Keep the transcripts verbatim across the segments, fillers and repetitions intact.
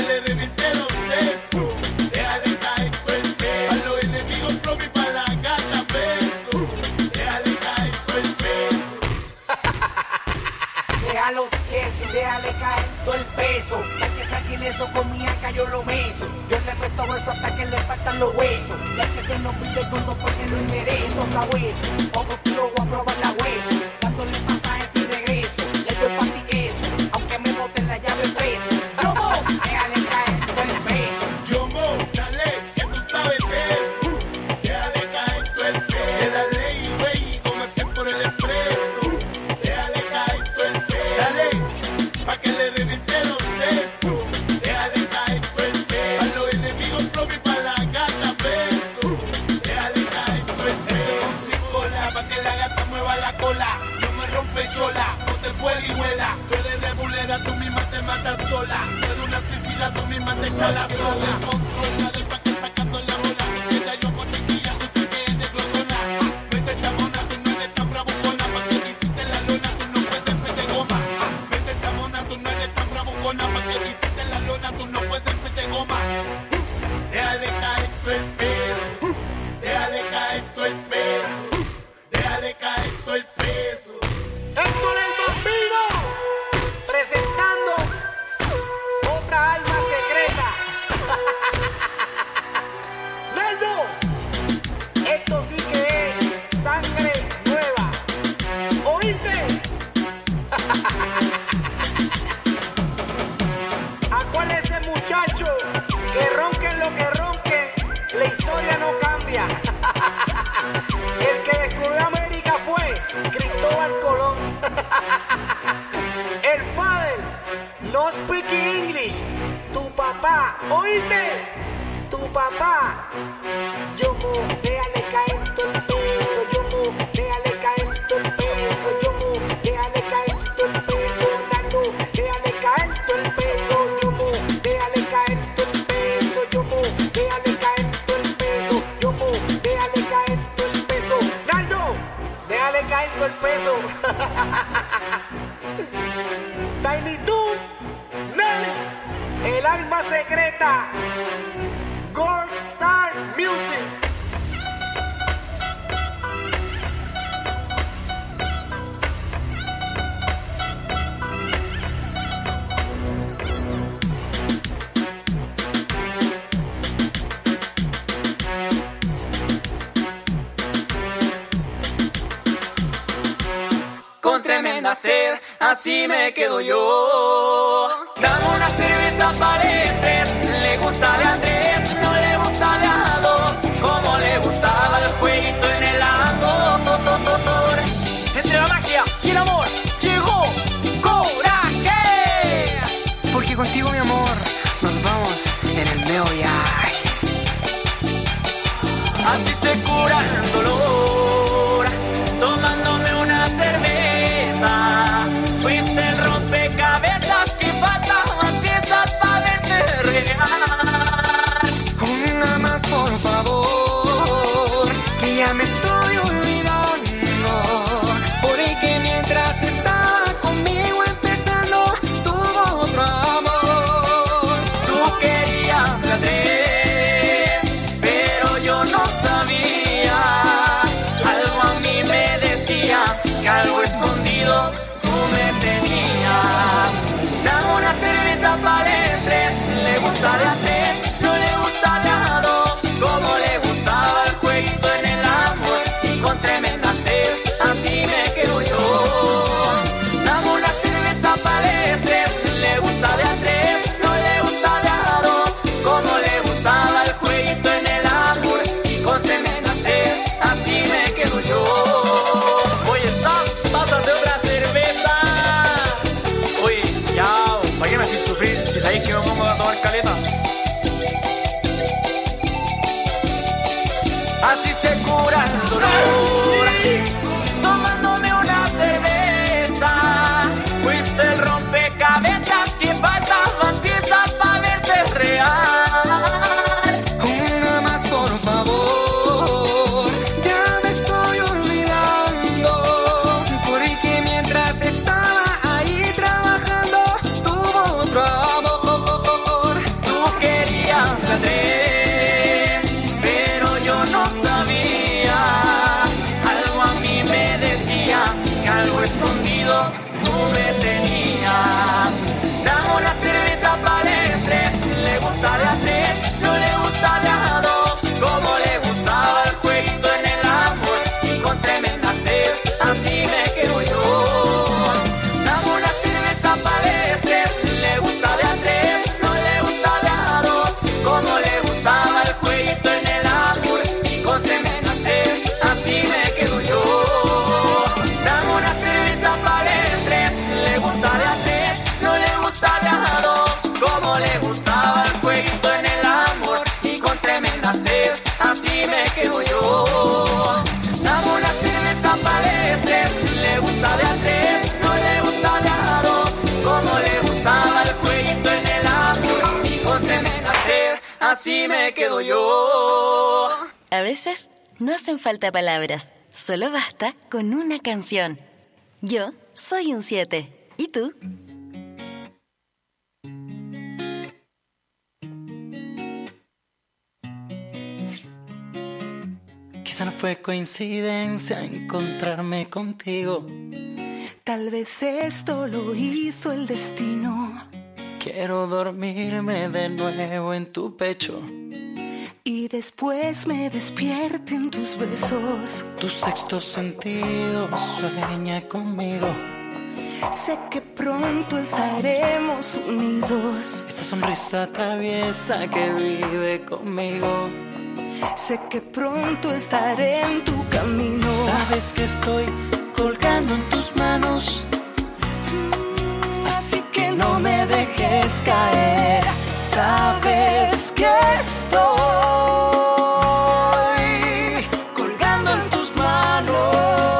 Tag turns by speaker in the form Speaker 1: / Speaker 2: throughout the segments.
Speaker 1: le reviente los sesos. Déjale caer todo el peso. Pa' los enemigos propios y pa' la gata peso. Déjale caer todo el peso.
Speaker 2: Déjalo tieso y déjale caer todo el peso. Ya que saque ileso con mi acá yo lo meso. Yo le meto hueso hasta que le faltan los huesos. Ya que se nos pide todo porque lo enderezo sabueso. Poco kilo voy a probar la hueso. Dándole pasajes y regreso. Le doy pa' ti queso. Aunque me boten la llave preso. Yomo, déjale caer todo el peso.
Speaker 1: Yomo, dale, que tú sabes de eso. Déjale caer todo el peso. De la ley, güey, como cien por el expreso. Déjale caer todo el peso. Dale, pa' que le reviente los sesos. Déjale caer todo el peso. Pa' los enemigos propios y pa' la gata peso. Déjale caer todo el peso. Esto es un psicola, pa' que la gata mueva la cola. Yo me rompe chola, no te vuela y vuela. Tú eres rebulera, tú misma te matas sola. Tú eres una suicida, tú misma te echas la soga. Controla del pa' que sacando la bola. Tú quieras yo con chiquilla, tú sí que eres glotona. Vete esta mona, tú no eres tan bravucona. Pa' que visite la lona, tú no puedes ser de goma. Vete esta mona, tú no eres tan bravucona. Pa' que visite la lona, tú no puedes ser de goma. Déjale caer todo el peso. Déjale caer todo el peso. Déjale caer todo el peso.
Speaker 2: Héctor el Bambino presentando otra alma secreta. Naldo, esto sí que es sangre nueva. ¿Oíste? ¿A cuál es ese muchacho que ronque lo que ronque? La historia no cambia. El que descubrió América fue Cristóbal Colón. El father no speak English. Tu papá, ¿oíste? Tu papá. Yomo, déjale caer todo el peso. Yomo, déjale caer todo el peso. Yomo, déjale caer todo el peso. Nando, déjale caer todo el peso. Yomo, déjale caer todo el peso. Yomo, déjale caer todo el peso. Yomo, déjale caer todo el peso. Nando, déjale caer todo el peso. Tiny Toon, Nelly, el alma secreta. Gold Star Music.
Speaker 3: Con tremenda sed, así me quedo yo. Dame una cerveza para el tres. Le gusta de Andrés, no le gusta de a dos. Como le gustaba el jueguito en el amor. Entre la magia y el amor llegó Coraje. Porque contigo, mi amor, nos vamos en el medio viaje. Así se cura el dolor, tomándome una cerveza. Fuiste el rompecabezas que faltaban piezas para verte real. Una más, por favor, que ya me estoy olvidando. Porque mientras estaba conmigo empezando, tuvo otro amor. Tú querías la tres, pero yo no sabía. Algo a mí me decía que algo escondido tú me tenías. Dame una cerveza para el tres. Le gusta de a tres, no le gusta de a dos. Como le gustaba el jueguito en el amor. Y con tremenda sed, así me quedo yo. Dame una cerveza para el tres. Le gusta de a tres, no le gusta de a dos. Como le gustaba el jueguito en el amor. Y con tremenda sed, así me quedo yo. Oye, Sam, pásate otra cerveza. Oye, ya, ¿para qué me haces sufrir si sabéis que me pongo a tomar caleta? Así se cura el dolor, tomándome una cerveza. Fuiste el rompecabezas que faltaban piezas para verte real. Una más, por favor, ya me estoy olvidando. Porque mientras estaba ahí trabajando, tuvo otro amor. así me quedo yo.
Speaker 4: A veces no hacen falta palabras, solo basta con una canción. Yo soy un siete. ¿Y tú?
Speaker 5: Quizá no fue coincidencia encontrarme contigo.
Speaker 6: Tal vez esto lo hizo el destino.
Speaker 5: Quiero dormirme de nuevo en tu pecho
Speaker 6: y después me despierte en tus besos.
Speaker 5: Tu sexto sentido sueña conmigo.
Speaker 6: Sé que pronto estaremos unidos.
Speaker 5: Esa sonrisa traviesa que vive conmigo.
Speaker 6: Sé que pronto estaré en tu camino.
Speaker 5: Sabes que estoy colgando en tus manos, así que no me dejes caer. Sabes que estoy colgando en tus manos.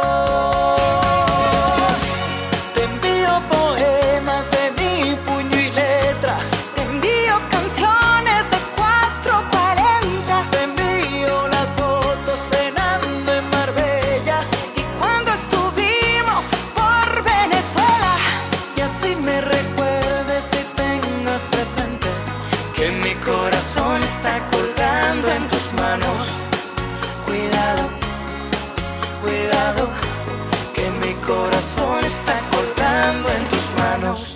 Speaker 5: Te envío poemas de mi puño y letra.
Speaker 6: Te envío canciones de cuatro cuarenta.
Speaker 5: Te envío las fotos cenando en Marbella
Speaker 6: y cuando estuvimos por Venezuela.
Speaker 5: Y así me recuerdes y tengas presente que mi corazón está colgando en tus manos. Cuidado, cuidado, que mi corazón está colgando en tus manos.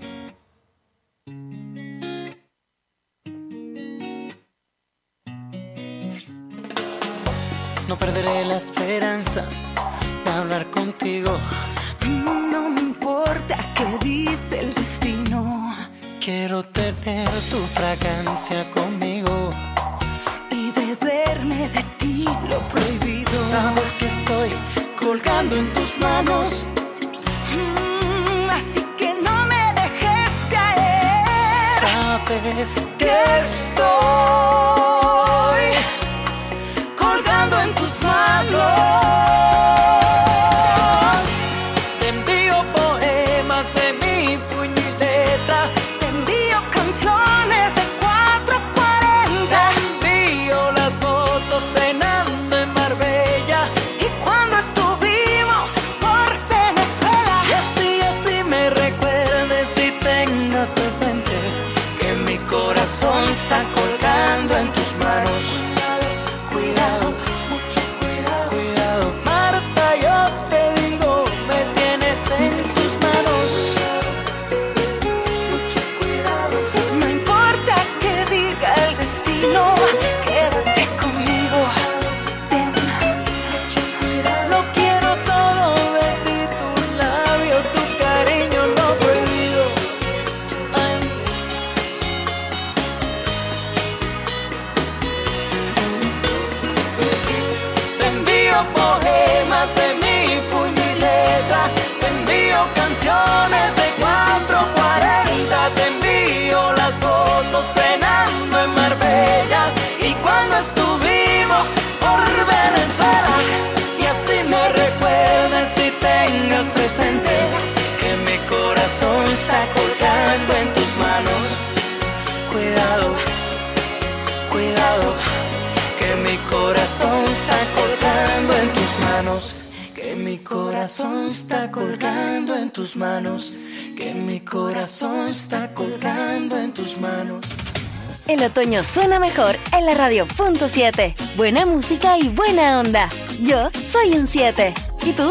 Speaker 5: No perderé la esperanza de hablar contigo.
Speaker 6: No me importa qué dice el destino.
Speaker 5: Quiero tener tu fragancia conmigo
Speaker 6: y beberme de ti lo prohibido.
Speaker 5: Sabes que estoy colgando en tus manos,
Speaker 6: mm, así que no me dejes caer.
Speaker 5: Sabes
Speaker 6: que estoy colgando en tus manos.
Speaker 5: Te envío poemas de mi puño y letra.
Speaker 6: Te envío canciones de cuatro cuarenta.
Speaker 5: Te envío las fotos cenando en Marbella
Speaker 6: y cuando estuvimos por Venezuela.
Speaker 5: Y así, así me recuerdes y tengas presente que mi corazón está colgando en tus manos. Cuidado, mucho cuidado, cuidado. Marta, yo te digo, me tienes en tus manos. Mucho cuidado.
Speaker 6: No importa que diga el destino, quédate conmigo. Ten
Speaker 5: mucho cuidado. Lo quiero todo de ti, tu labio, tu cariño, lo prohibido. Ay. Te envío poemas de mi puño y letra. Te envío canciones de cuatro cuarenta. Te envío las fotos cenando en Marbella y cuando estuvimos por Venezuela. Y así me recuerdes y tengas presente que mi corazón está colgando en tus manos. Cuidado, cuidado, que mi corazón está colgando en tus manos. Que mi corazón está colgando en tus manos. Que mi corazón está colgando en tus manos.
Speaker 4: El otoño suena mejor en la radio punto siete. Buena música y buena onda. Yo soy un siete. ¿Y tú?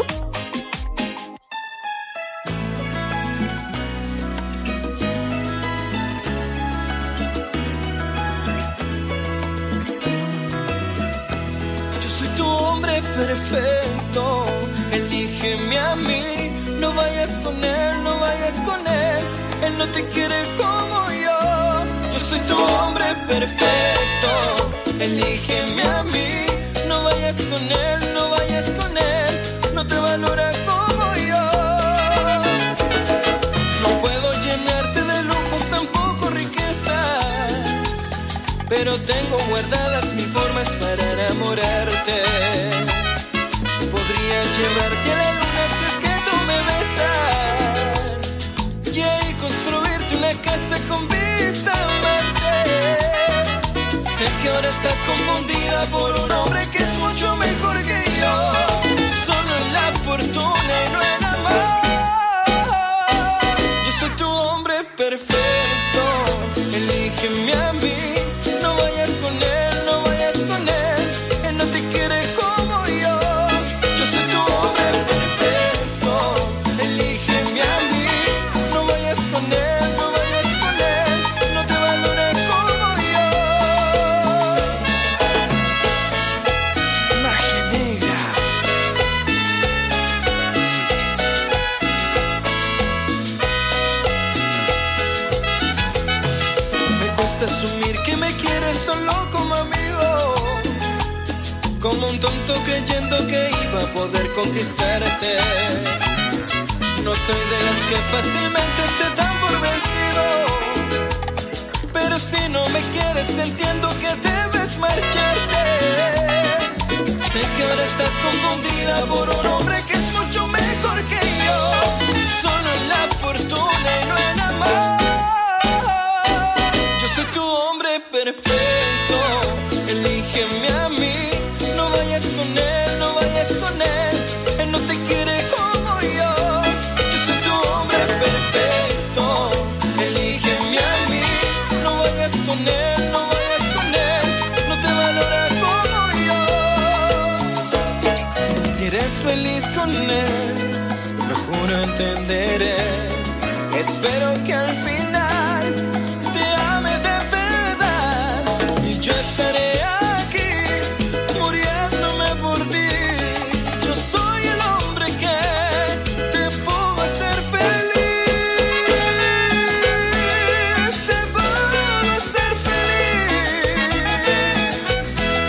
Speaker 5: Yo soy tu hombre perfecto. Elígeme a mí. No vayas con él, no vayas con él. Él no te quiere como yo. Yo soy tu hombre perfecto. Elígeme a mí. No vayas con él, no vayas con él. No te valora como yo. No puedo llenarte de lujos, tampoco riquezas, pero tengo guardadas mil formas para enamorarte. Podría llevarte a la luna si es que tú me besas, y ahí construirte una casa con vista a Marte. ahora estás confundida por un hombre que es mucho mejor que yo. Solo en la fortuna y no en amor. Yo soy tu hombre perfecto, elígeme a mí. No vayas con él, no vayas con él, él no te quiere como yo. Yo soy tu hombre perfecto, elígeme a mí. No vayas con él, no vayas con él, no te valore como yo. Magia negra. Me cuesta asumir que me quieres solo como amigo, como un tonto creyendo que iba a poder conquistarte. No soy de las que fácilmente se dan por vencido, pero si no me quieres entiendo que debes marcharte. Sé que ahora estás confundida por un hombre que es mucho mejor que yo. Solo en la fortuna y no en amor. Yo soy tu hombre perfecto, elígeme a mí. No vayas con él, no vayas con él, él no te quiere como yo. Yo soy tu hombre perfecto, elígeme a mí. No vayas con él, no vayas con él, no te valora como yo. Si eres feliz con él, lo juro entenderé. Espero que al final te ame de verdad y yo estaré aquí muriéndome por ti. Yo soy el hombre que te puedo hacer feliz, te puedo hacer feliz.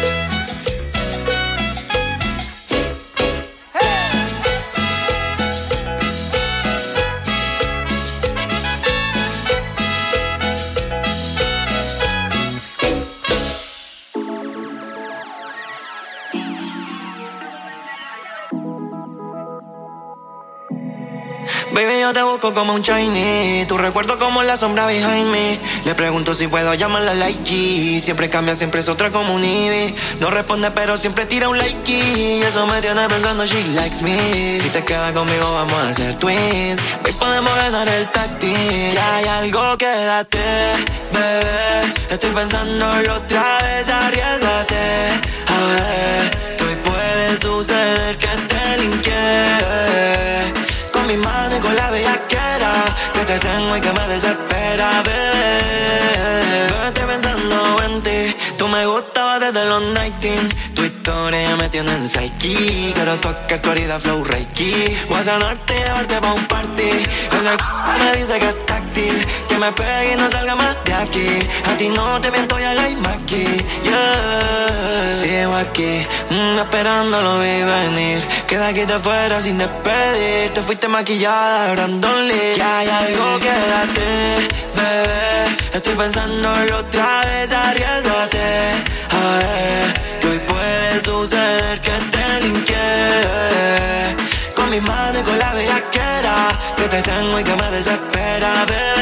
Speaker 7: Baby, yo te busco como un Chinese, tu recuerdo como la sombra behind me. Le pregunto si puedo llamarla like G. Siempre cambia, siempre es otra como un Ivy. No responde pero siempre tira un like y eso me tiene pensando she likes me. Si te quedas conmigo vamos a hacer twins. Hoy podemos ganar el táctil. Ya hay algo, quédate, bebé. Estoy pensándolo otra vez, arriesgate. A ver, que hoy puede suceder que te linké. Con mi mano y con la bellaquera que te tengo y que me desespera, bebé. Bebé, estoy pensando en ti. Tú me gustabas desde los noventa. Tu historia me tiene en psyche. Quiero tocar tu herida flow reiki. Voy a sanarte y llevarte pa' un party. Ese c*** me dice que es táctil, que me pegue y no salga más de aquí. A ti no te miento, ya hay más aquí, yeah. Sigo aquí, mm, esperando lo vi venir. Queda aquí de fuera sin despedir. Te fuiste maquillada, Brandon Lee. Que hay algo, quédate, bebé. Estoy pensándolo otra vez, arriesgate. A ver, que hoy puede suceder que te linké. Con mis manos y con la bellaquera que te tengo y que me desespera,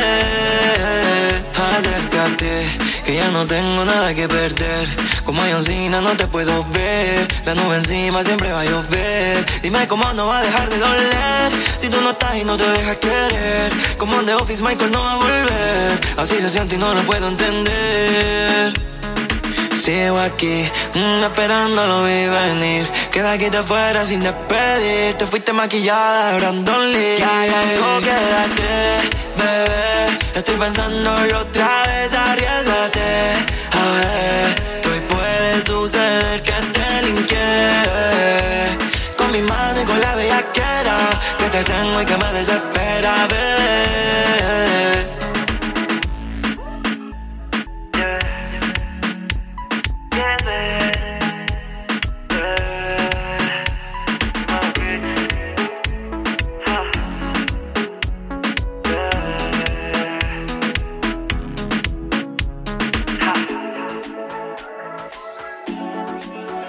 Speaker 7: bebé. Acércate, que ya no tengo nada que perder. Como John Cena no te puedo ver. La nube encima siempre va a llover. Dime cómo no va a dejar de doler si tú no estás y no te dejas querer. Como en The Office Michael no va a volver. Así se siente y no lo puedo entender. Sigo aquí, mm, esperando lo vi venir. Queda aquí de fuera sin despedir. Te fuiste maquillada, Brandon Lee. Que hay algo, quédate, bebé. Estoy pensándolo otra vez, arriesgate. A ver, que hoy puede suceder que te linké. Con mi mano y con la bellaquera que te tengo y que me desespera, bebé.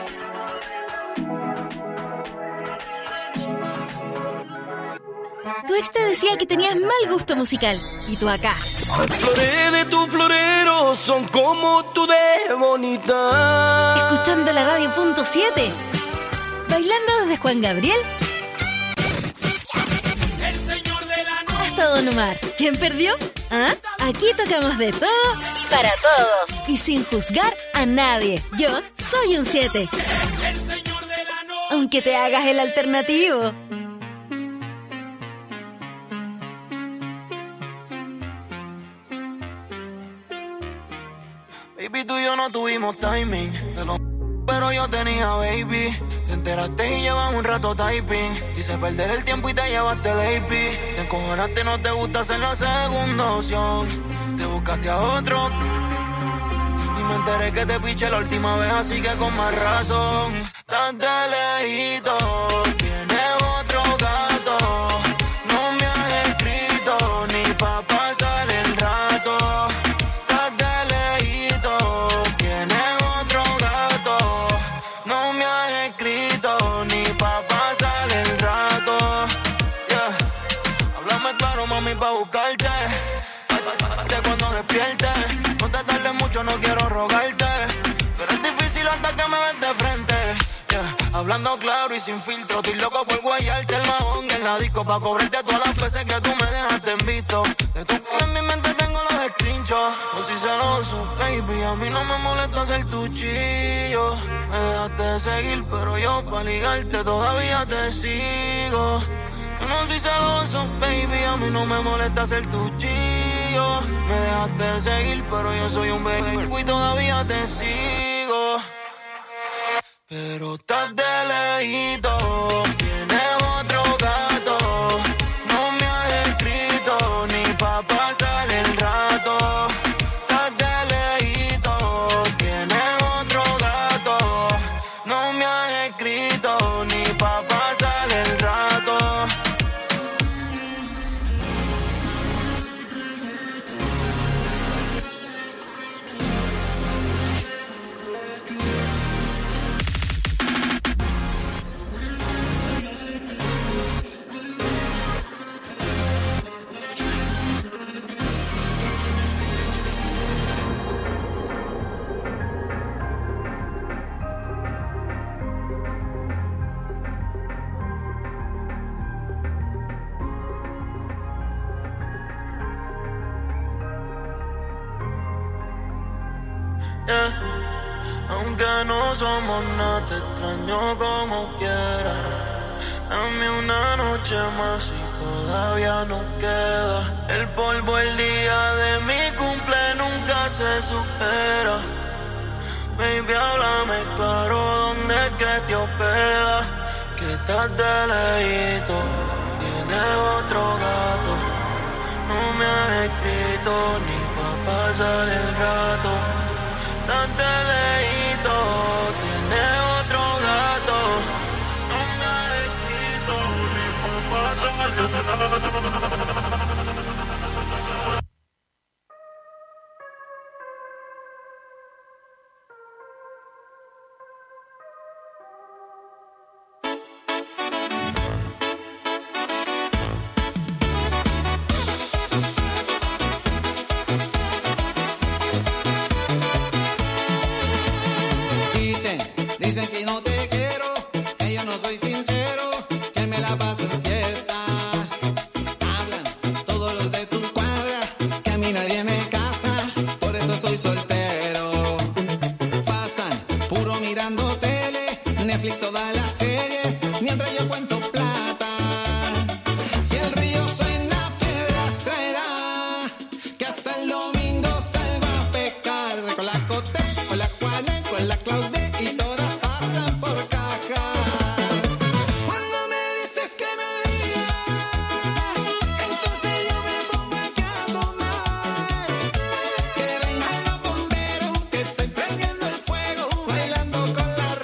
Speaker 4: Tú ex te decía que tenías mal gusto musical. Y tú acá.
Speaker 5: Las flores de tu florero son como tú de bonita.
Speaker 4: Escuchando la radio punto siete. Bailando desde Juan Gabriel
Speaker 1: El señor de la noche.
Speaker 4: hasta Don Omar. ¿Quién perdió? ¿Ah? Aquí tocamos de todo para todos. Y sin juzgar a nadie. Yo soy un siete.
Speaker 1: El señor de la noche.
Speaker 4: Aunque te hagas el alternativo.
Speaker 7: Baby, tú y yo no tuvimos timing, te lo pero yo tenía baby. Te enteraste y llevas un rato typing. Dice perder el tiempo y te llevaste el A P. Te encojonaste, no te gusta ser la segunda opción. Te buscaste a otro y me enteré que te piché la última vez, así que con más razón. Estás de lejito, tienes otro gato. No me has escrito ni pa' pasar el rato. Estás de lejito, tienes otro gato. No me has escrito ni pa' pasar el rato. Yeah. Háblame claro, mami, pa' buscarte. Hazte cuando despiertes. No te tardes mucho, no quiero rogarte. Pero es difícil hasta que me ves de frente. Yeah. Hablando claro y sin filtro. Estoy loco por guayarte el mahón en la disco. Pa' cobrarte todas las veces que tú me dejaste en visto. De tu en mi mente tengo los screenshots. No soy celoso, baby, a mí no me molesta ser tu chillo. Me dejaste de seguir, pero yo pa' ligarte todavía te sigo. Yo no soy celoso, baby, a mí no me molesta ser tu chillo. Me dejaste de seguir, pero yo soy un bebé y todavía te sigo. Pero estás de lejito, tienes otro gato. No me has escrito ni pa' pasar el rato. Estás de lejito, tienes otro gato. No me has escrito ni pa' pasar el rato. Yeah. Aunque no somos nada, te extraño como quiera. Dame una noche más y todavía no queda. El polvo el día de mi cumple nunca se supera. Baby, háblame claro, ¿dónde es que te hospeda? Que estás de lejito, tienes otro gato. No me has escrito ni pa' pasar el rato. Estás de lejito, tienes otro gato. No me has escrito ni pa' pasar el rato.
Speaker 8: Dicen que no te quiero, que yo no soy sincero, que me la paso en fiesta. Hablan todos los de tu cuadra, que a mí nadie me casa, por eso soy soltero. Pasan puro mirando tele, Netflix toda la serie, mientras yo cuento plata. Si el río suena, piedras traerá, que hasta el domingo salgo a pecar. Con la Cote, con la Juana, con la Claudia. Con la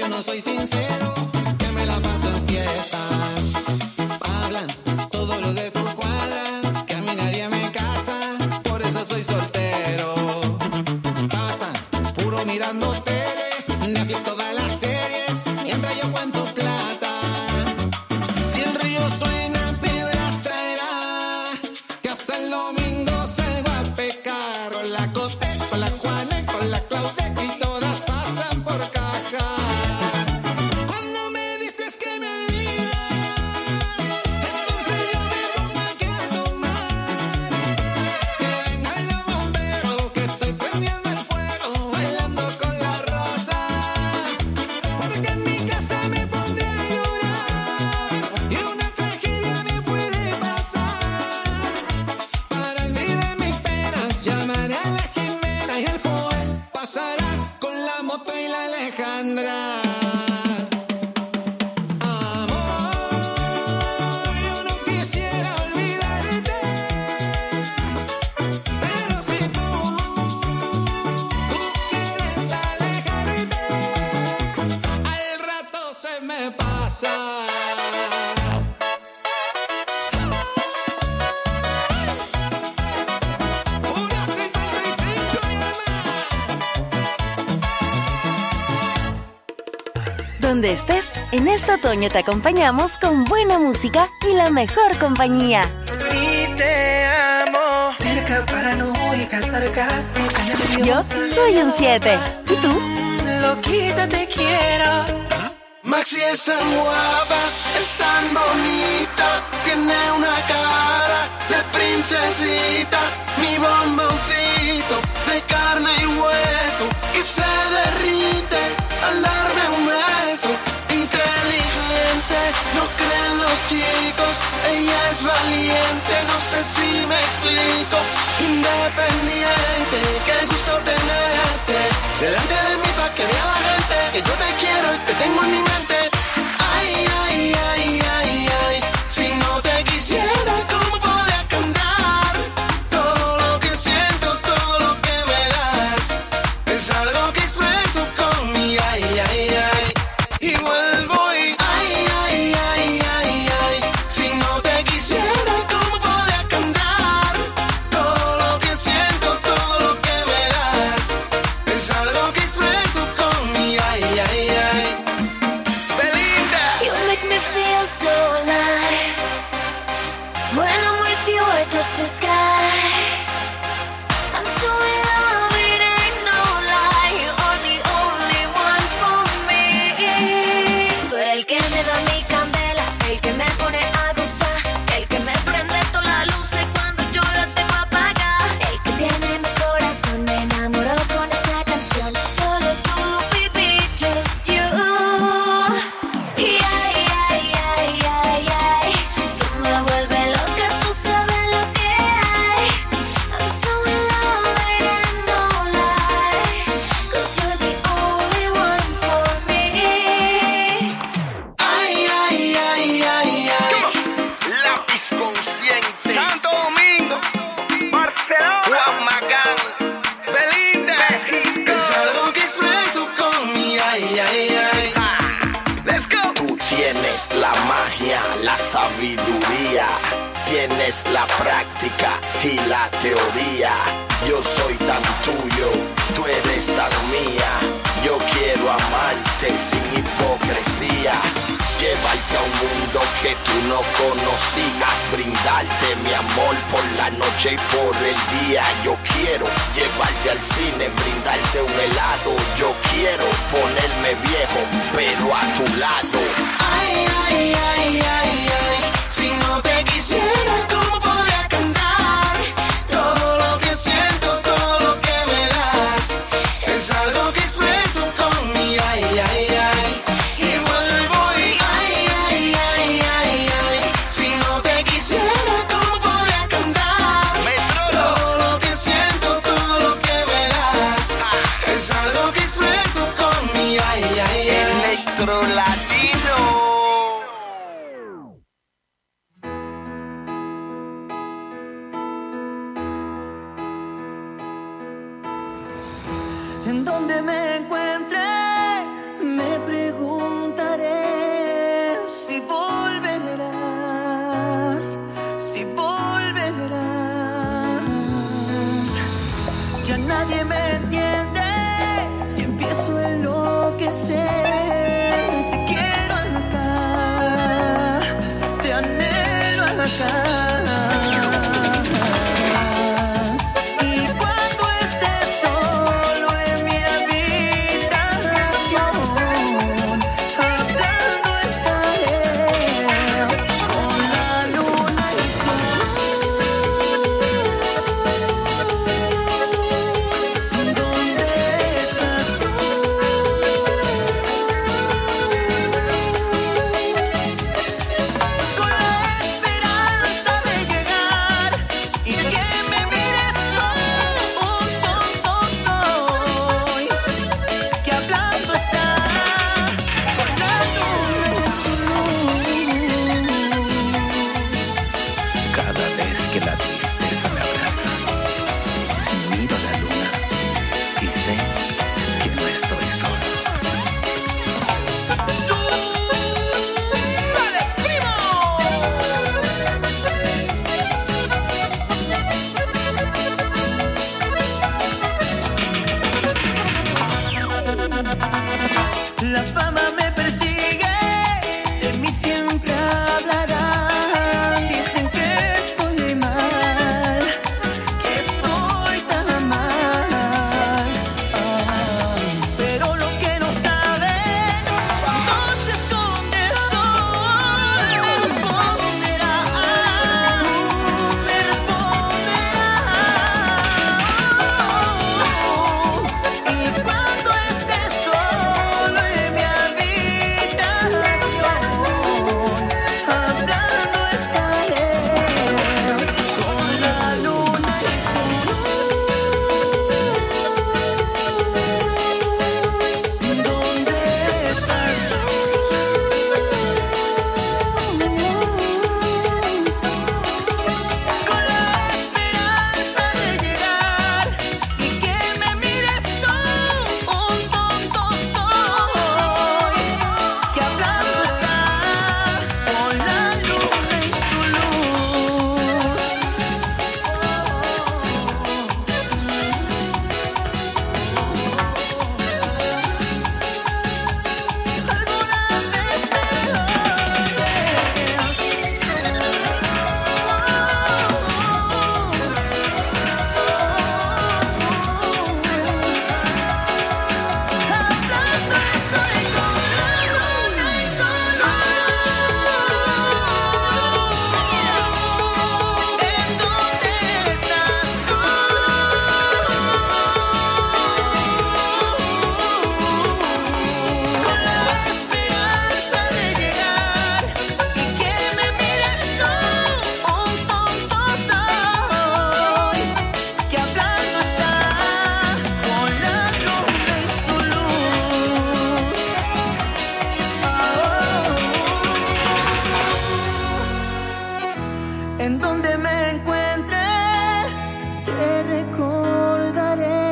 Speaker 8: yo no soy sincero, que me la paso en fiesta. Hablan todos los de tu cuadra, que a mí nadie me casa, por eso soy soltero. Pasan puro mirando tele, Netflix todas las series, mientras yo cuento plata. Si el río suena, piedras traerá, que hasta el domingo salgo a pecar. Con la Cote, con la Juane, con la Claude y todas pasan por caja. Cuando me dices que me olvidas, entonces yo me pongo aquí a tomar. Que vengan los bomberos, que estoy prendiendo el fuego, bailando con la rosa. Porque en mi casa me pondré a llorar y una tragedia me puede pasar. Para olvidar mis penas, llamaré a la Jimena y el Joel pasará con la moto y la Alejandra. Amor, yo no quisiera olvidarte, pero si tú, tú quieres alejarte, al rato se me pasa. Una cincuenta y cinco y
Speaker 4: Donde estés, en este otoño te acompañamos con buena música y la mejor compañía.
Speaker 5: Y te amo. Cerca, paranoica, sarcástica,
Speaker 4: Yo soy un siete. ¿Y tú?
Speaker 5: Loquita, te quiero.
Speaker 1: Maxi es tan guapa, es tan bonita, tiene una cara de princesita, mi bomboncito de carne y hueso que se derrite al darme un beso. Inteligente, no creen los chicos, ella es valiente, no sé si me explico. Independiente, qué gusto tenerte delante de mí pa' que vea la gente que yo te quiero y te tengo en mi mente. Ay, ay, ay, ay, ay, si no te quisiera, ¿cómo podría cantar? Todo lo que siento, todo lo que me das, es algo que expreso con mi ay, ay, ay. Y vuelvo y ay, ay, ay, ay, ay, si no te quisiera, ¿cómo podría cantar? Todo lo que siento, todo lo que me das, es algo que expreso con mi ay, ay, ay. Belinda.
Speaker 9: You make me feel so alive. When I'm with you, I touch the sky. I'm so in love, it ain't no lie. You are the only one for me. Tú eres el que me da mi candela, el que me pone a gozar, el que me prende todas las luces cuando yo la tengo apagada, el que tiene mi corazón enamorado con esta canción. Solo tú, baby, just you. Y ay, ay, ay, ay, ay, tú me vuelves loca, tú sabes lo que hay. I'm so in love, it ain't no lie, 'cause you're the only one for me.
Speaker 1: Ay, ay, ay, ay, ay.
Speaker 5: Lápiz consciente. Santo Domingo. Barcelona. Juan Magán. Belinda.
Speaker 1: Es algo que expreso con mi ay, ay, ay.
Speaker 5: Let's go.
Speaker 10: Tú tienes la magia, la sabiduría, tienes la práctica y la teoría. Yo soy tan tuyo, tú eres tan mía. Yo quiero amarte sin hipocresía. Llevarte a un mundo que tú no conocías, brindarte mi amor por la noche y por el día. Yo quiero llevarte al cine, brindarte un helado. Yo quiero ponerme viejo, pero a tu lado.
Speaker 1: Ay, ay, ay, ay, ay, si no te quisiera, ¿cómo podría cantar? Todo lo que siento, todo lo que me das, es algo que expreso con mi ay, ay, ay. Y vuelvo y ay, ay, ay, ay, ay, si no te quisiera, ¿cómo podría cantar? Todo lo que siento, todo lo que me das, es algo que expreso con mi ay, ay, ay.
Speaker 5: Electro Latino. En donde me encuentre, me pregunto Ya nadie me entiende y empiezo a enloquecer. Te quiero acá, te anhelo acá. Y cuando estés solo en mi habitación, hablando estaré con la luna y su ¿dónde estás tú? Con la esperanza de llegar y que me mires tú, un tonto soy, que hablando está con la luna y su luz.
Speaker 10: Cada vez que la tristeza me abraza, miro la luna y sé que no estoy solo.
Speaker 5: ¡Súbale, primo! La fama me persigue, de mí siempre hablarán. Dicen que estoy mal, que estoy tan mal. Ah, pero lo que no saben, cuando se esconde el sol, me responderá, me responderá. Y cuando estés solo en mi habitación, hablando estaré con la luna y su luz. ¿Dónde estás tú? Con la esperanza de llegar y que me mires tú, un tonto soy, que hablando está con la luna y su luz. Alguna vez te hablando estoy con la luna y su luz. ¿En dónde estás tú? Con la esperanza de llegar y que me mires tú, un tonto soy, que hablando está con la luna y su luz. En donde me encuentre, te recordaré.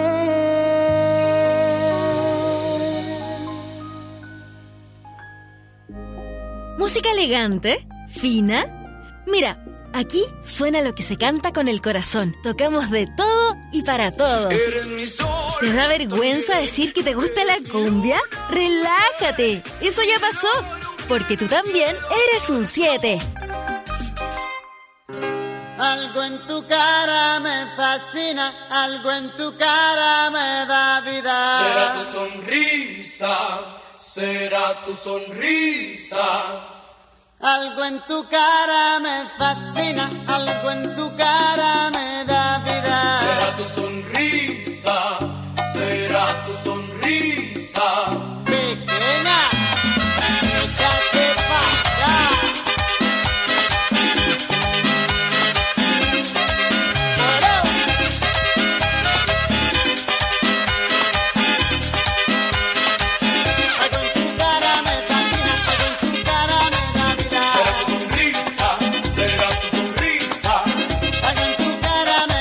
Speaker 4: ¿Música elegante? ¿Fina? Mira, aquí suena lo que se canta con el corazón. Tocamos de todo y para todos. ¿Te da vergüenza decir que te gusta la cumbia? ¡Relájate! Eso ya pasó, porque tú también eres un siete.
Speaker 5: Algo en tu cara me fascina, algo en tu cara me da vida.
Speaker 1: Será tu sonrisa, será tu sonrisa.
Speaker 5: Algo en tu cara me fascina, algo en tu cara me da vida.
Speaker 1: Será tu sonrisa, será tu sonrisa.
Speaker 5: Pequeña, échate pa' allá. Algo en tu cara me fascina, algo en tu cara me da vida.
Speaker 1: Será tu sonrisa, será tu sonrisa.
Speaker 5: Algo en tu cara me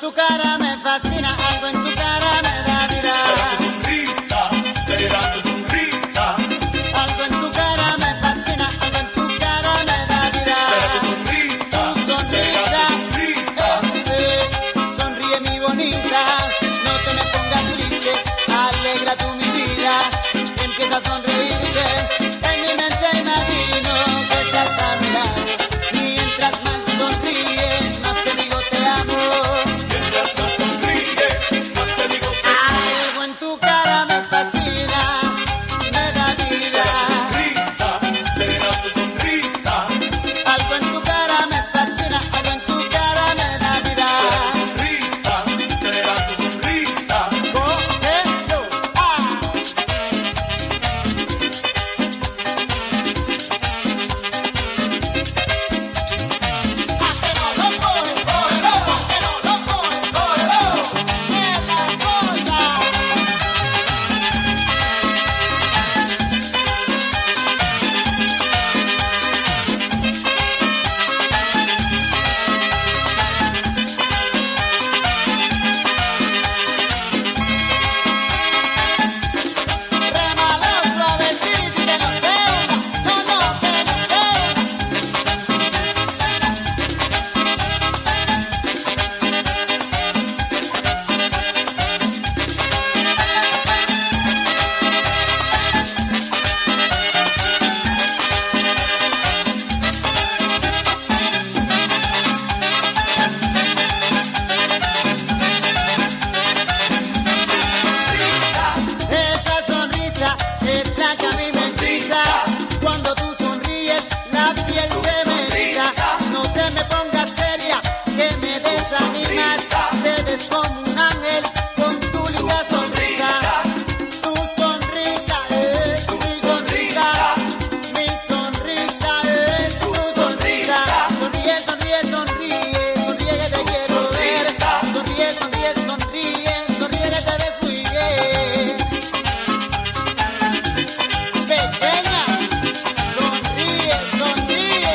Speaker 8: tu cara me fascina, algo en tu cara me da vida.
Speaker 1: Será tu sonrisa, será tu sonrisa.
Speaker 8: Algo en tu cara me fascina, algo en tu cara me da vida.
Speaker 1: Será tu sonrisa,
Speaker 8: tu sonrisa,
Speaker 1: sonrisa.
Speaker 8: Eh, eh, sonríe mi bonita, no te me pongas triste, alegra tú mi vida, empieza a sonreírte, en mi mente imagino que estás a mi lado, mientras más sonríes, más te digo te amo.
Speaker 1: Mientras más sonríes, más te digo que
Speaker 8: Algo en tu cara me fascina, me da vida.
Speaker 1: sonrisa, será tu sonrisa.
Speaker 8: Algo en tu cara me fascina, algo en tu cara me da vida.
Speaker 1: Sonrisa, será tu sonrisa.
Speaker 8: Cógelo, ah. Ah, que no lo coge, cógelo, ah, que no lo coge, cógelo. Mierda cosa. Rémalo suavecito y que no se hunda, no, no, que no se hunda. Esa sonrisa es la que a mí me hechiza. Cuando tú sonríes, la piel se me eriza. No te me pongas seria, que me desanimas. Te ves como un ángel con tu linda sonrisa. Tu sonrisa es mi sonrisa. Mi sonrisa es tu sonrisa. Sonríe, sonríe, sonríe. Sonríe que te quiero ver. Sonríe, sonríe, sonríe. Sonríe que te ves muy bien. Pequeña, sonríe, sonríe.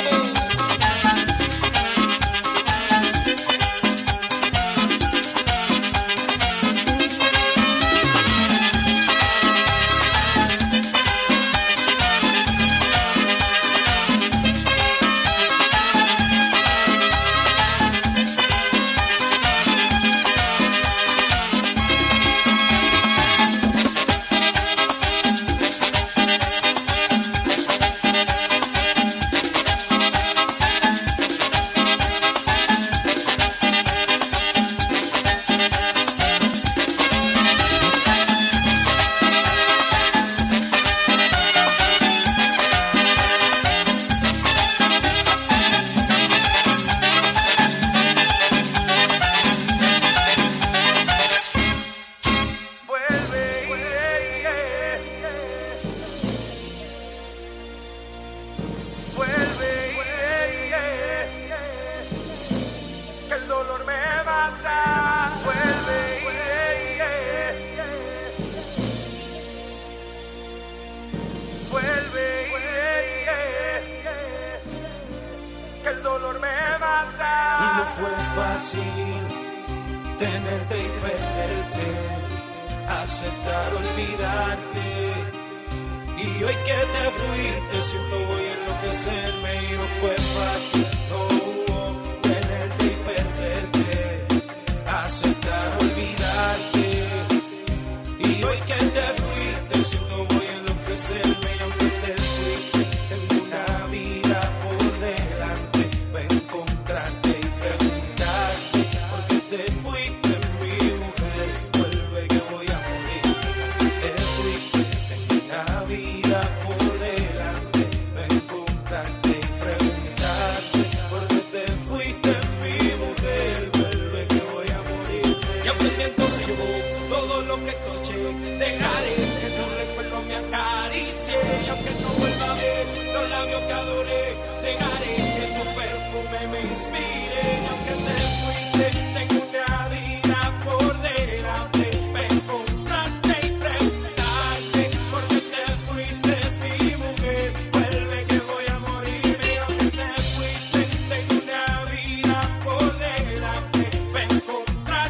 Speaker 2: Que el dolor me mata. Vuelve. Vuelve. Que el dolor me mata.
Speaker 11: Y no fue fácil tenerte y perderte, aceptar olvidarte. Y hoy que te fuiste siento voy a enloquecerme. Y no fue fácil, no, tenerte y perderte, aceptar olvidarte. Y hoy que te fuiste siento voy a enloquecerme. Y aunque te fuiste tengo una vida por delante, para encontrarte y preguntarte por qué te fuiste mi mujer. Vuelve que voy a morir. Te fuiste tengo una vida por delante, para encontrarte y preguntarte por qué te fuiste mi mujer. Vuelve que voy a morir. Y aunque el viento se llevó todo lo que coseché, dejaré que tu recuerdo me acaricie. Y aunque no vuelva a ver los labios que adoré, dejaré que tu perfume me inspire. Y aunque te fuiste, tengo una vida por delante, para encontrarte y preguntarte por qué te fuiste mi mujer. Vuelve que voy a morir. Y aunque te fuiste, tengo una vida por delante, para encontrarte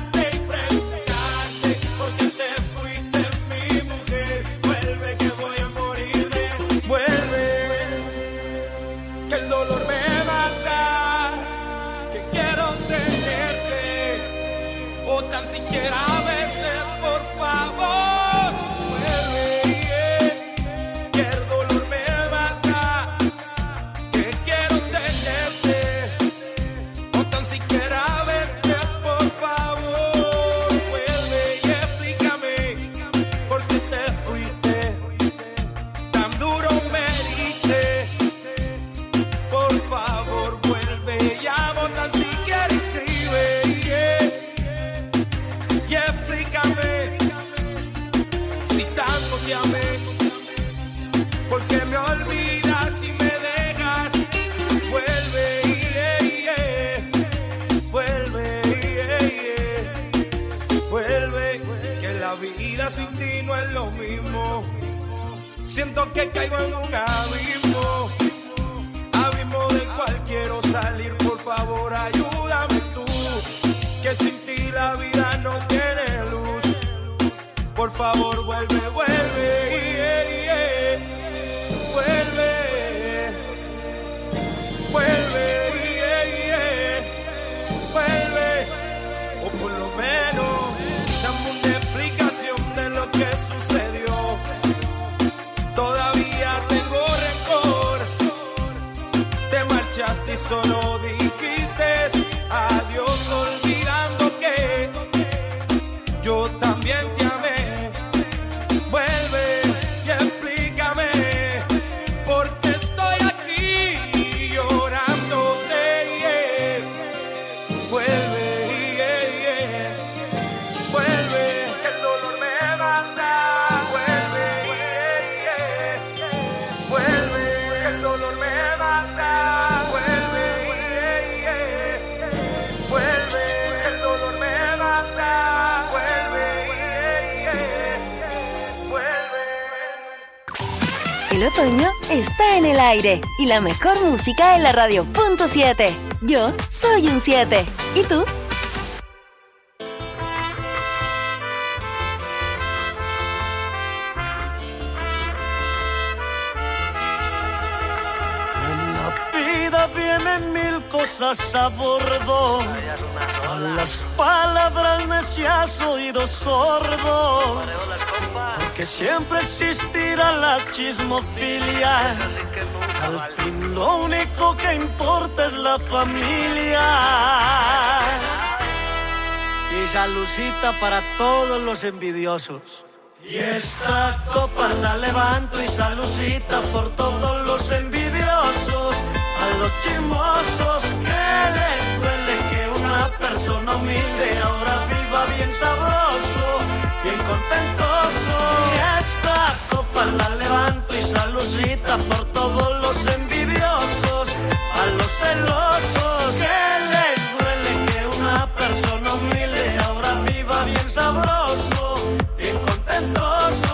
Speaker 11: Siento que caigo en un abismo, abismo del cual quiero salir. Por favor, ayúdame tú, que sin ti la vida no tiene luz. Por favor, vuelve, vuelve, yeah, yeah. Vuelve, vuelve, yeah, yeah. Vuelve, o por lo menos dame una explicación de lo que sucedió. Todavía tengo rencor, te marchaste y solo dijiste adiós, olvidando que yo también te amé. Vuelve y explícame por qué estoy aquí llorándote, yeah. Vuelve, yeah, yeah. Vuelve, que el dolor me mata. Vuelve, yeah, yeah. Vuelve, que el dolor me mata. Vuelve, yeah, yeah. Vuelve, que el dolor me mata. Vuelve, yeah, yeah. Vuelve.
Speaker 4: El otoño está en el aire y la mejor música en la radio punto siete. Yo soy un siete. ¿Y tú?
Speaker 5: En la vida vienen mil cosas a bordo. A las palabras necias oído sordo. Porque siempre existirá la chismofilia. Al fin lo único que importa es la familia. Y saludcita para todos los envidiosos. Y esta copa la levanto y saludcita por todos los envidiosos. A los chismosos que les duele que una persona humilde ahora viva bien sabroso, bien contentoso. Y esta copa la levanto y saludcita por todos los envidiosos. A los celosos que les duele que una persona humilde ahora viva bien sabroso, bien contentoso.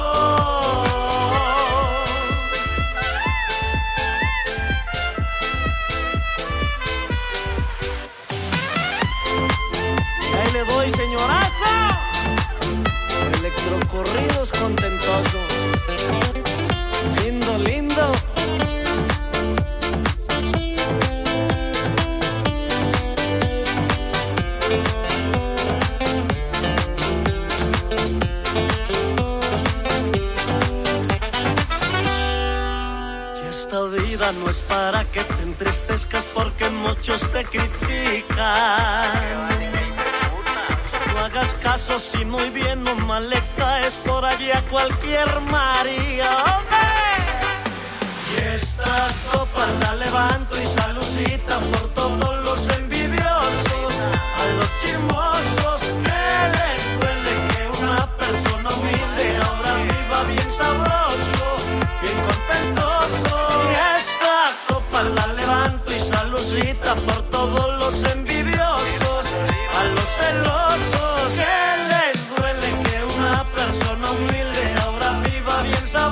Speaker 5: Ahí le doy, señorazo. Electrocorridos contentosos. Lindo, lindo. Y esta vida no es para que te entristezcas porque muchos te critican. No hagas caso si muy bien o mal le caes por allí a cualquier María, ¡hombre! Y esta copa la levanto y saludcita por todos los envidiosos. A los chismosos que les duele que una persona humilde ahora viva bien sabroso, bien contentoso. Y esta copa la levanto y saludcita por todos los envidiosos. A los celosos que les duele que una persona humilde ahora viva bien sabroso.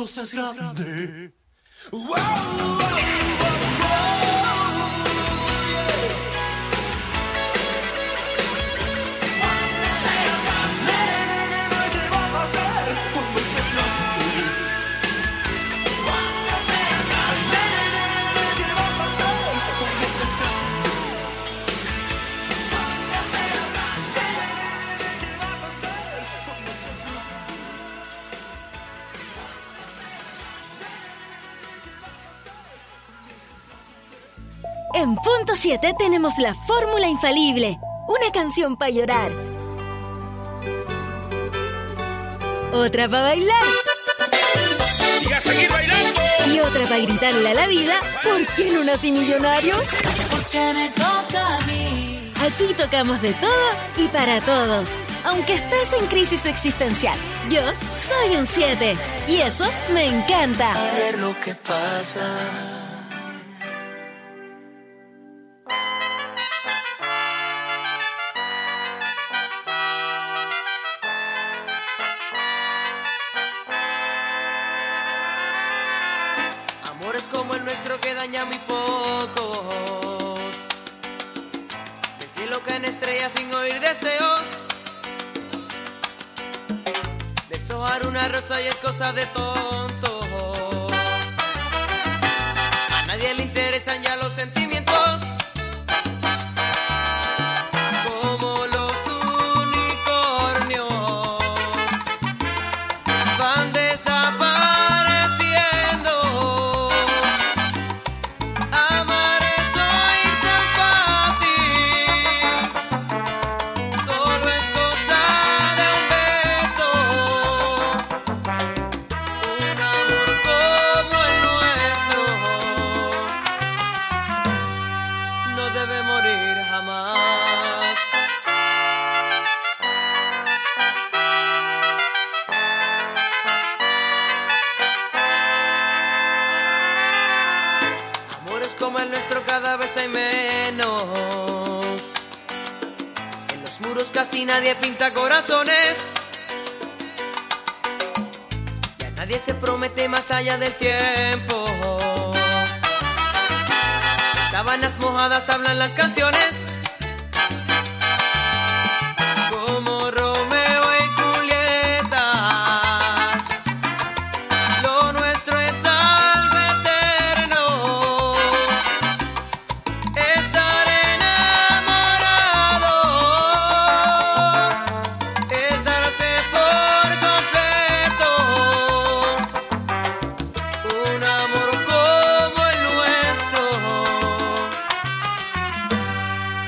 Speaker 11: cuando seas grande. Wow, wow,
Speaker 4: En Punto siete tenemos la fórmula infalible. Una canción para llorar. Otra para bailar.
Speaker 12: ¡Y a seguir bailando!
Speaker 4: Y otra para gritarle a la vida: ¿por qué no nací millonario?
Speaker 5: Porque me toca a mí.
Speaker 4: Aquí tocamos de todo y para todos. Aunque estés en crisis existencial, yo soy un siete. Y eso me encanta.
Speaker 5: A ver lo que pasa.
Speaker 3: Amores como el nuestro que daña muy pocos. Del cielo caen estrellas sin oír deseos. Deshojar una rosa y es cosa de tontos. A nadie le interesan ya los sentimientos. Como los unicornios van desapareciendo. Como el nuestro cada vez hay menos. En los muros casi nadie pinta corazones. Ya nadie se promete más allá del tiempo. Sábanas mojadas hablan las canciones. Como Romeo y Julieta. Lo nuestro es algo eterno. Estar enamorado es darse por completo. Un amor como el nuestro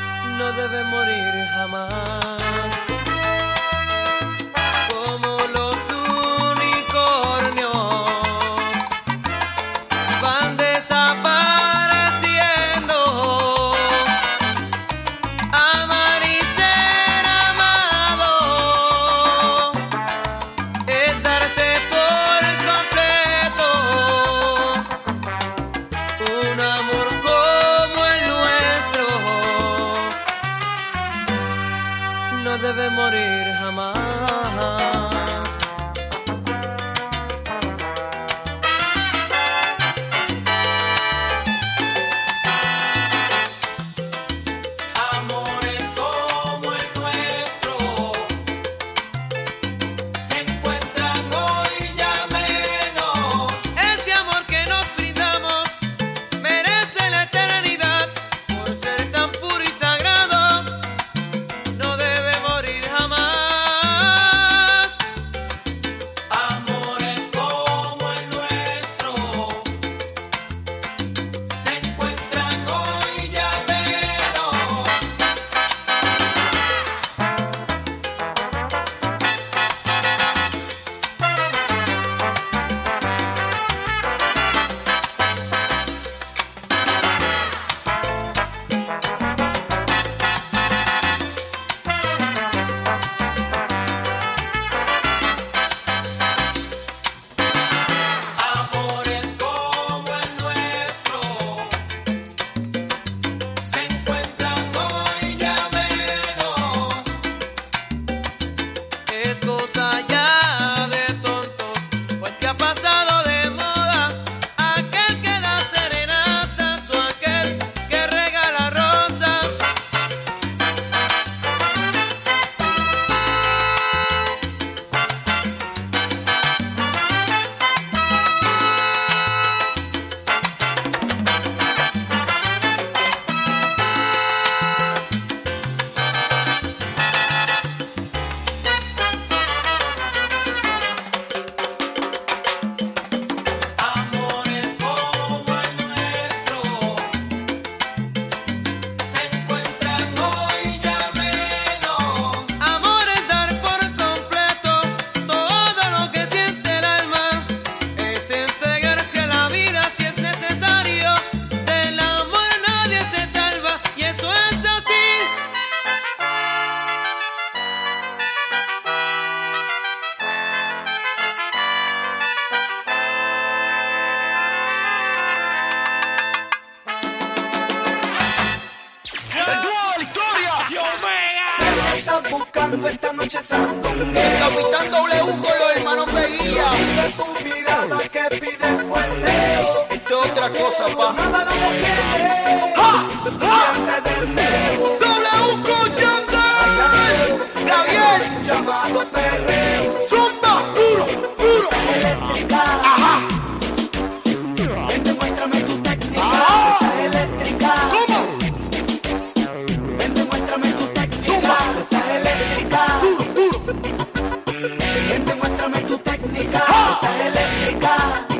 Speaker 13: buscando esta noche sandungueo. El Capitán W con los hermanos Veguía. Dice tu mirada que pide fueteo. Esto es otra cosa, pa. Nada lo detiene. ¡Ja! Siente deseo. W con Yandel. Gabriel. Llamado perreo. Zumba. Puro, puro. Estás eléctrica. Ajá. Ven, demuéstrame tu técnica. Ajá. Estás eléctrica. ¿Cómo? Ven, demuéstrame tu técnica. Zumba. Estás eléctrica. Duro, duro. Ven, demuéstrame tu técnica. ¡Ah! Estás eléctrica.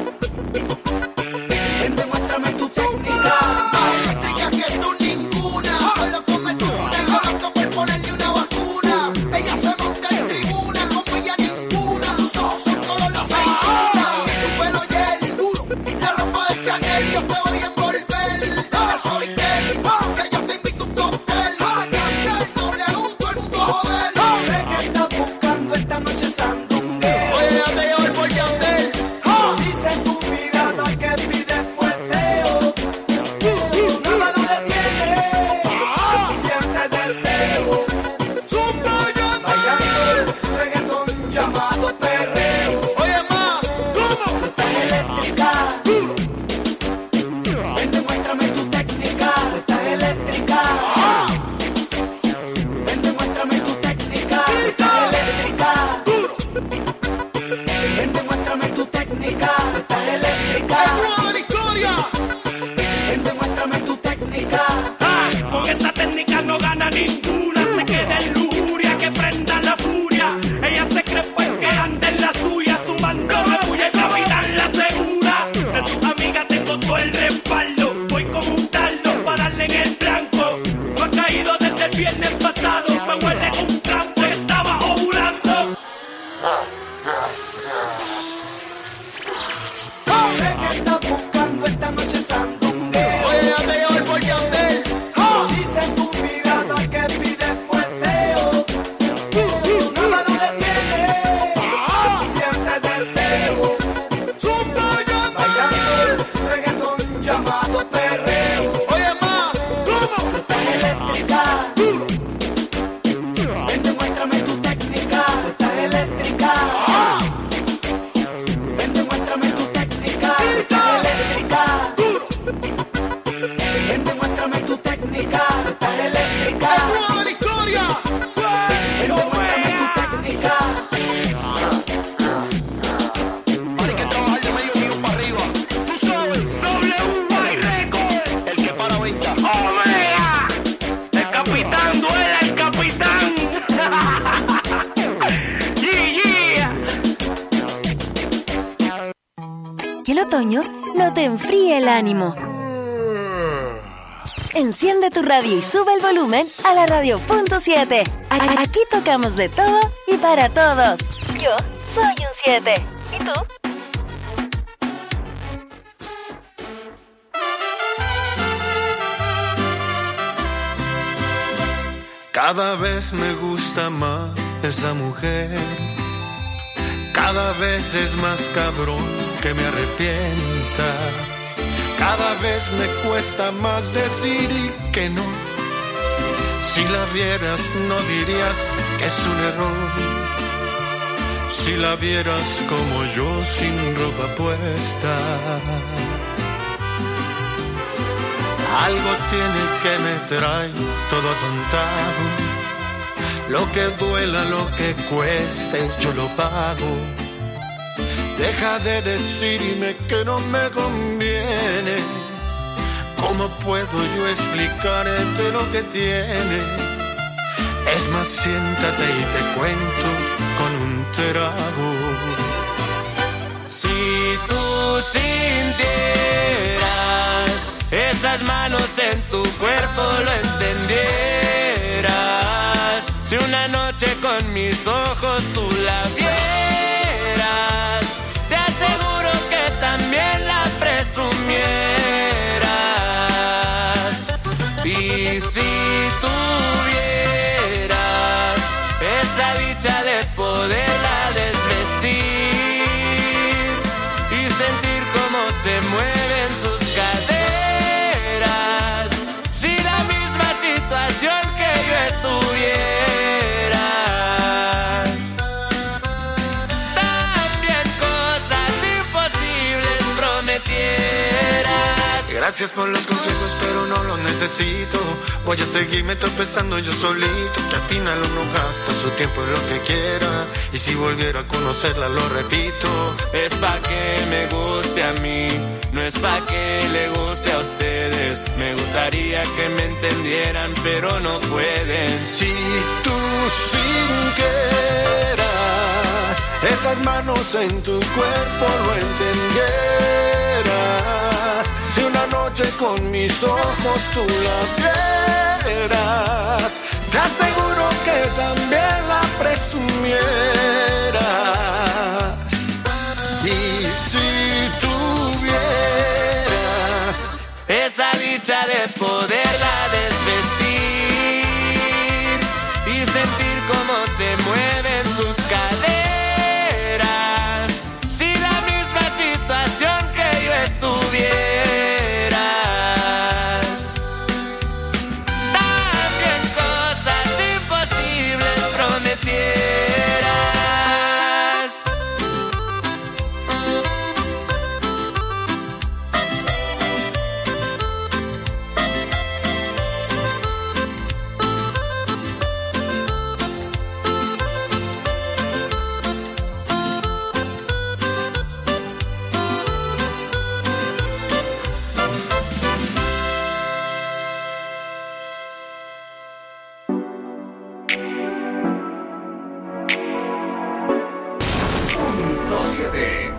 Speaker 13: Ven, demuéstrame tu técnica. Más eléctrica que tú ninguna. Solo come tú una y yo loco por ponerle una vacuna. Ella se monta en tribuna como ella ninguna. Sus ojos son color la aceituna. Su pelo gel duro. La ropa de Chanel yo te voy a envolver. Dale suavitel, que yo te invito a un cóctel. Candel, W, todo el mundo a joder. Sé que estás buscando esta noche sandungueo. Oye, ya te llevo el por Yandel. Dice tu mirada que pide fueteo. Nada lo detiene. Siente deseo. Zumba Yandel. Bailando el reggaetón llamado perreo. Oye, ma, ¿cómo? Estás eléctrica. Ven, demuéstrame tu técnica. Estás eléctrica. Ven, demuéstrame tu técnica. Estás eléctrica. Ven, demuéstrame tu técnica. Estás eléctrica. ¡Es la historia! Ven, demuéstrame tu técnica.
Speaker 14: Ah, con esa técnica no gana ninguna. Se queda en lujuria, que prenda la furia. Ella se cree pues que anda en la suya. Su mando me puya y la vida en la segura. De sus amigas tengo todo el respaldo. Voy como un taldo para darle en el blanco. No ha caído desde el viernes pasado. Me huele un trance, estaba ovulando.
Speaker 13: Sé que estás buscando esta noche sandungueo. Oye, ya te llevo el por Yandel. Dice tu mirada que pide fueteo. Nada lo detiene. Siente deseo. Zumba Yandel. Bailando el reggaetón llamado perreo. Oye, ma, ¿cómo? Estás eléctrica. Ven, demuéstrame tu técnica. Estás eléctrica. Ven, demuéstrame tu técnica. Estás eléctrica. Ven, demuéstrame tu técnica. Estás eléctrica. ¡Es la historia! Ven, demuéstrame tu técnica. Hay que trabajar de medio mío para arriba. Tú sabes.
Speaker 14: W Y Record.
Speaker 13: El que para venta.
Speaker 14: ¡Omega! El capitán duela, el capitán. Yeah, yeah.
Speaker 4: Que el otoño no te enfríe el ánimo. Enciende tu radio y sube el volumen a la radio punto siete. A- Aquí tocamos de todo y para todos. Yo soy un siete. ¿Y tú?
Speaker 15: Cada vez me gusta más esa mujer. Cada vez es más cabrón que me arrepienta. Cada vez me cuesta más decir y que no. Si la vieras no dirías que es un error. Si la vieras como yo sin ropa puesta. Algo tiene que me trae todo atontado. Lo que duela, lo que cueste, yo lo pago. Deja de decirme que no me conviene. ¿Cómo puedo yo explicarte lo que tiene? Es más, siéntate y te cuento con un trago.
Speaker 3: Si tú sintieras esas manos en tu cuerpo, lo entendieras. Si una noche con mis ojos tú la vieras, te aseguro que también la presumieras. Y si tuvieras esa dicha de poderla desvestir y sentir cómo se mueven sus caderas, si la misma situación que yo estuviera,
Speaker 15: Gracias por los consejos, pero no los necesito. Voy a seguirme tropezando yo solito, que al final uno gasta su tiempo en lo que quiera. Y si volviera a conocerla, lo repito.
Speaker 16: Es pa' que me guste a mí, no es pa' que le guste a ustedes. Me gustaría que me entendieran, pero no pueden.
Speaker 15: Si tú sin querer esas manos en tu cuerpo lo entendieras, si una noche con mis ojos tú la vieras, te aseguro que también la presumieras. Y si tuvieras
Speaker 16: esa dicha de poderla desvestir y sentir cómo se mueven sus caderas, si la misma situación que yo estuvieras, también cosas imposibles prometieras.
Speaker 17: siete.